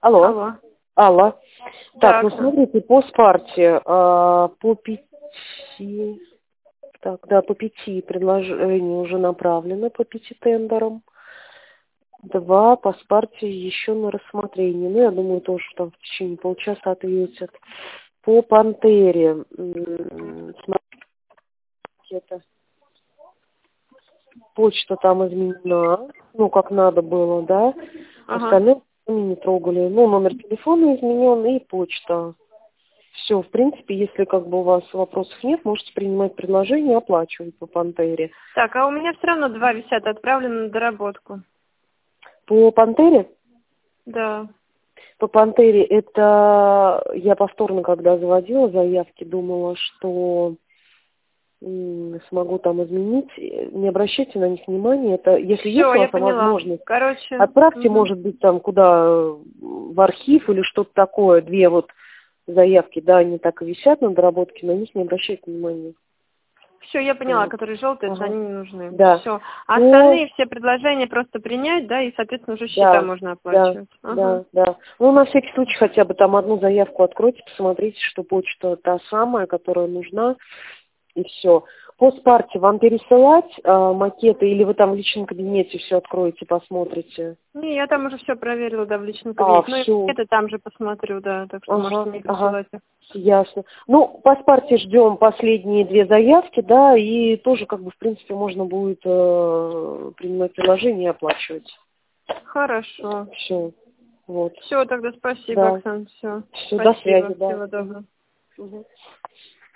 Алло. Алло. Алло. Так, Так. ну смотрите, по Спарте, по 5, так, да, по 5 предложений уже направлено, по 5 тендерам. 2 по Спарте еще на рассмотрении. Ну, я думаю, тоже там в течение получаса ответят. По Пантере, смотрите, это почта там изменена, ну, как надо было, да. Ага. Остальные мы не трогали. Ну, номер телефона изменен и почта. Все, в принципе, если как бы у вас вопросов нет, можете принимать предложение, оплачивать по Пантере. Так, а у меня все равно 2 висят, отправлены на доработку. По Пантере? Да. По Пантере это я повторно, когда заводила заявки, думала, что смогу там изменить. Не обращайте на них внимания. Это если есть Все, у я вас поняла. возможность, Короче. отправьте, Угу. может быть, там куда в архив или что-то такое. 2 вот заявки, да, они так и висят на доработке, на них не обращайте внимания. Все, я поняла, Вот. которые желтые, это Ага. они не нужны. Да. Все. А Ну, остальные все предложения просто принять, да, и, соответственно, уже счета да, можно да, оплачивать. Ага. да, да. Ну, на всякий случай хотя бы там одну заявку откройте, посмотрите, что почта та самая, которая нужна, и все. По Спарте вам пересылать макеты, или вы там в личном кабинете все откроете, посмотрите? Не, я там уже все проверила, да, в личном А, кабинете. Ну и все. это там же посмотрю, да, так что можете Ага, мне ага. присылать их. Ясно. Ну, по Спарте ждем последние 2 заявки, да, и тоже, как бы, в принципе, можно будет принимать приложение и оплачивать. Хорошо. Все. Вот. Все, тогда спасибо, Да. Оксан, все. Все, до Спасибо, связи, да. всего доброго. Мгм.